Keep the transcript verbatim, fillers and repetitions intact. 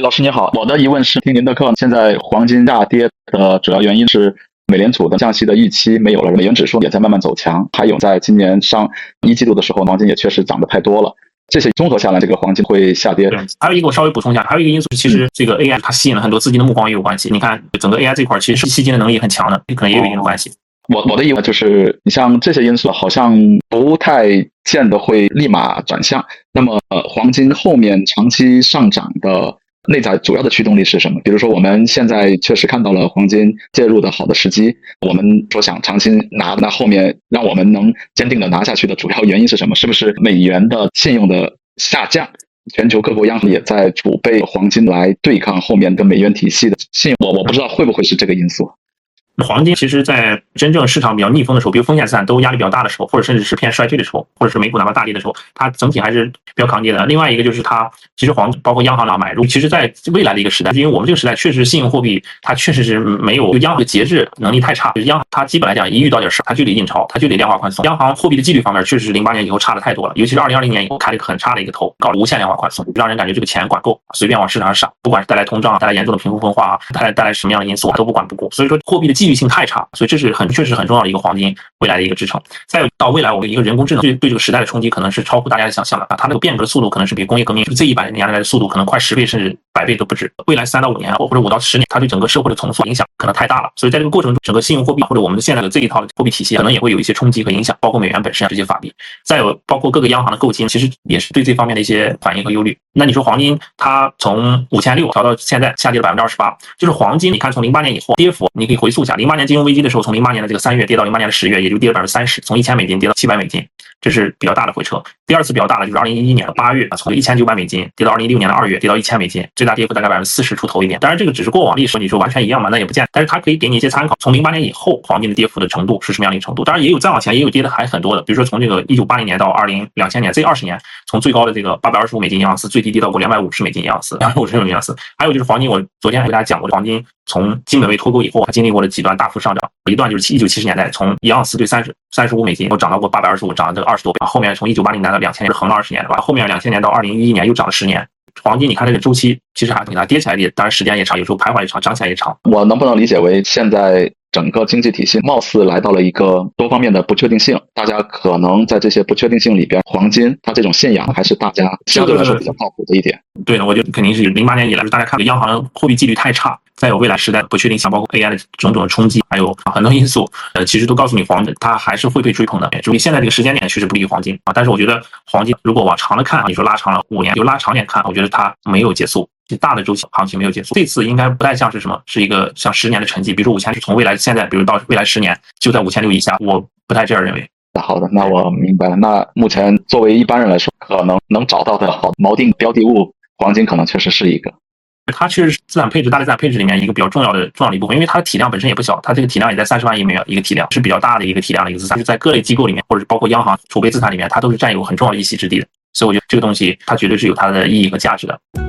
老师你好，我的疑问是，听您的课，现在黄金下跌的主要原因是美联储的降息的预期没有了，美元指数也在慢慢走强，还有在今年上一季度的时候，黄金也确实涨得太多了。这些综合下来，这个黄金会下跌。 对，还有一个我稍微补充一下，还有一个因素，其实这个 A I 它吸引了很多资金的目光也有关系。你看，整个 A I 这块其实吸金的能力很强的，可能也有一定的关系。 我我的疑问就是，你像这些因素好像不太见得会立马转向。那么，呃，黄金后面长期上涨的内在主要的驱动力是什么？比如说，我们现在确实看到了黄金介入的好的时机，我们说想长期拿，那后面让我们能坚定的拿下去的主要原因是什么？是不是美元的信用的下降？全球各国央行也在储备黄金来对抗后面跟美元体系的信用，我我不知道会不会是这个因素。 黄金其实在真正市场比较逆风的时候，比如风险资产都压力比较大的时候，或者甚至是偏衰退的时候，或者是美股哪怕大跌的时候，它整体还是比较抗跌的。另外一个就是它其实黄包括央行的买入，其实在未来的一个时代，因为我们这个时代确实信用货币它确实是没有央行的节制能力太差，就是央行它基本来讲一遇到点事它就得印钞，它就得量化宽松。央行货币的纪律方面确实是零八年以后差的太多了，尤其是二零二零年以后开了一个很差的一个头，搞了无限量化宽松，让人感觉这个钱管够，随便往市场上撒，不管是带来通胀、带来严重的贫富分化、带来带来什么样的因素都不管不顾。所以说货币的纪律性太差，所以这是很确实很重要的一个黄金未来的一个支撑。再有到未来，我们一个人工智能对对这个时代的冲击可能是超乎大家的想象的啊！它那个变革的速度可能是比工业革命这一百年来的速度可能快十倍甚至百倍都不止。未来三到五年或者五到十年，它对整个社会的重塑影响可能太大了。所以在这个过程中，整个信用货币或者我们现在的这一套货币体系可能也会有一些冲击和影响，包括美元本身啊这些法币。再有包括各个央行的购金，其实也是对这方面的一些反应和忧虑。那你说黄金它从五千六调到现在下跌了百分之二十八，就是黄金你看从零八年以后跌幅，你可以回溯一下，零八年金融危机的时候，从零八年的这个三月跌到零八年的十月，也就跌了百分之三十，从一千美金跌到七百美金，这是比较大的回撤。第二次比较大的就是二零一一年的八月，从一千九百美金跌到二零一六年的二月跌到一千美金，最大跌幅大概百分之四十出头一点。当然这个只是过往历史，你说完全一样嘛，那也不见，但是它可以给你一些参考。从零八年以后黄金的跌幅的程度是什么样的一个程度？当然也有再往前也有跌的还很多的，比如说从这个一九八零年到二零两千年这二十年，从最高的这个八百二十五美金一盎司，最低跌到过两百五十美金一盎司，两百五十美金一盎司。还有就是黄金，我昨天还给大家讲过，黄金从金本位脱钩以后，它经历过了几段大幅上涨，一段就是一九七十年代，从一盎司对三十三十五美金，又涨到过八百二十五，涨了这个二十多倍。后面从一九八零年到两千年是横了二十年，吧？后面两千年到二零一一年又涨了十年。黄金你看这个周期其实还挺大，跌起来跌，当然时间也长，有时候徘徊也长，涨起来也长。 我能不能理解为现在整个经济体系貌似来到了一个多方面的不确定性，大家可能在这些不确定性里边，黄金它这种信仰还是大家相对来说比较靠谱的一点。 对的，我觉得肯定是零八年以来，大家看央行货币纪律太差，再有未来时代不确定性，包括 A I 的种种的冲击，还有很多因素，呃，其实都告诉你黄金它还是会被追捧的。注意现在这个时间点确实不利于黄金啊，但是我觉得黄金如果往长了看，你说拉长了五年，就拉长点看，我觉得它没有结束。大的周期行情没有结束，这次应该不太像是什么，是一个像十年的沉寂，比如说五千六，从未来现在，比如到未来十年就在五千六以下，我不太这样认为。 好的，那我明白了。那目前作为一般人来说，可能能找到的好锚定标的物，黄金可能确实是一个。 它确实是资产配置、大类资产配置里面一个比较重要的重要的一部分，因为它的体量本身也不小，它这个体量也在三十万亿美元一个体量，是比较大的一个体量的一个资产，就是在各类机构里面，或者是包括央行储备资产里面，它都是占有很重要的一席之地的。所以我觉得这个东西它绝对是有它的意义和价值的。